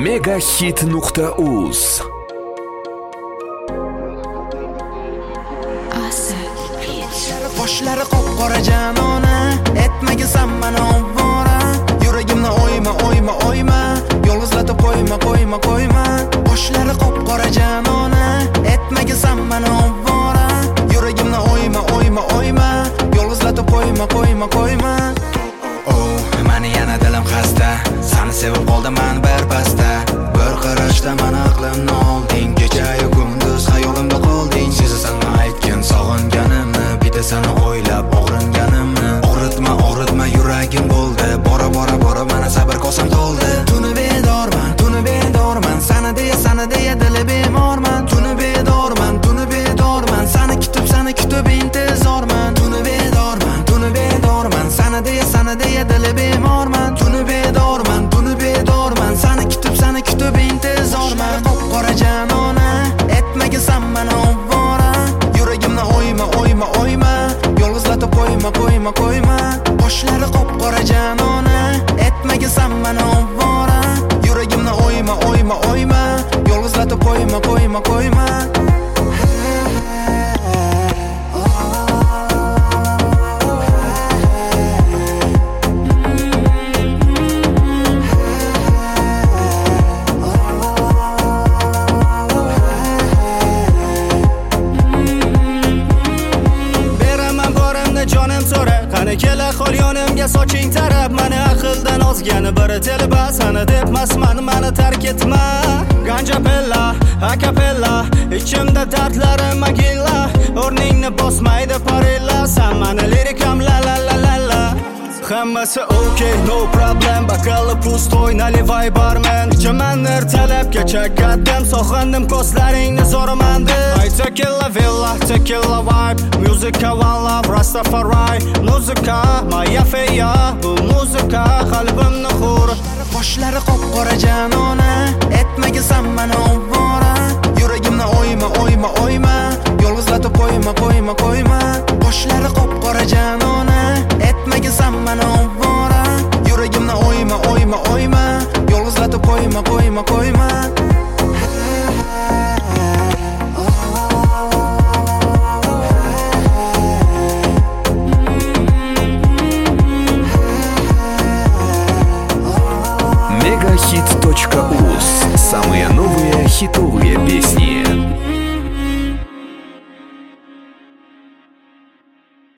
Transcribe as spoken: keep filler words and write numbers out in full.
Megahit nuqta uz. Qoshlari qop-qora janona, etmagisan mani ovvora. Yuragimni o'yma, o'yma, o'yma, yolg'izlatib qo'yma, qo'yma, qo'yma. Qoshlari qop-qora janona, etmagisan mani ovvora. Yuragimni o'yma, o'yma, o'yma, yolg'izlatib qo'yma, qo'yma, qo'yma. Oh, mani yana dilim xasta, seni sevib qoldim men birpasda. Bir qarashda meni aqlimni olding, kecha-yu kunduz xayolimda qolding. Sezasanmi aytgan sog'inganimni, bitta seni o'ylab og'ringanimni. Og'ritma, og'ritma yuragim bo'ldi, bora bora bora mana sabr kosam to'ldi. Tuni bedorman, tuni bedorman, sana deya sana deya dili bemorman. Tuni bedorman, tuni bedorman, seni kutib seni kutib intizorman. Tuni bedorman, tuni bedorman, sana deya sana deya dili bemorman. Tuni bedorman, tuni bedorman, seni kutib seni kutib intizorman. Qop-qora janona, etmagisan mani ovvora. Yuragimni o'yma, o'yma, o'yma, yolg'izlatib qo'yma, qo'yma, qo'yma. Qoshlari qop-qora janona, etmagisan mani ovvora. Yuragimni o'yma, o'yma, o'yma, yolg'izlatib qo'yma, qo'yma, qo'yma. Qani kela qol yonimga soching tarab, mani aqldan ozgani biri telba, seni debmasman, mani tark etma. Ganja pella, akapella, ichimda dardlarim magilla, o'rningni bosmaydi parilla, sen mani lirikam la la la la la. Hammasi okay, no problem, bakali pustoy, naливай barman. Ichaman ertalabgacha, qaddam sog'indim ko'zlaringni zo'raman deb. Ay tequila villa, tequila vibe, musica one love, Rastafari. Muzika, maya feya, bu muzika qalbimni xur. Qoshlari qop-qora janona, etmagisan mani ovvora. Yuragimni o'yma, o'yma, o'yma, yolg'izlatib qo'yma, qo'yma, qo'yma. Qoshlari qop-qora janona, etmagisan mani ovvora. Yuragimni o'yma, o'yma, o'yma, yolg'izlatib qo'yma, qo'yma, qo'yma. Megahit точка уз. Самые новые хитовые